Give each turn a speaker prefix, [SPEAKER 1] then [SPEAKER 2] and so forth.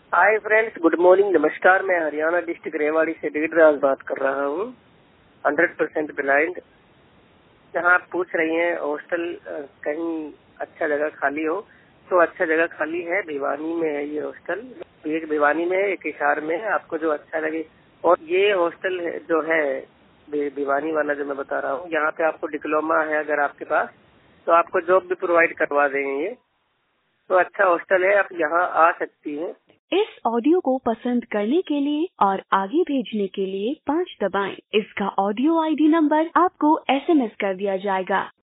[SPEAKER 1] Hi friends, good morning, नमस्कार। मैं Haryana district Rewari से देवराज बात कर रहा हूँ। 100% ब्लाइंड। जहाँ आप पूछ रही हैं हॉस्टल कहीं अच्छा जगह खाली हो, तो अच्छा जगह खाली है, भिवानी में है ये हॉस्टल। एक भिवानी में है, एक हिसार में है, आपको जो अच्छा लगे। और ये हॉस्टल जो है भिवानी वाला जो मैं बता रहा हूँ, यहाँ पे आपको डिप्लोमा है अगर आपके पास, तो आपको जॉब भी प्रोवाइड करवा देंगे ये। तो अच्छा हॉस्टल है, आप यहाँ आ सकती हैं।
[SPEAKER 2] इस ऑडियो को पसंद करने के लिए और आगे भेजने के लिए 5 दबाएं। इसका ऑडियो आईडी नंबर आपको SMS कर दिया जाएगा।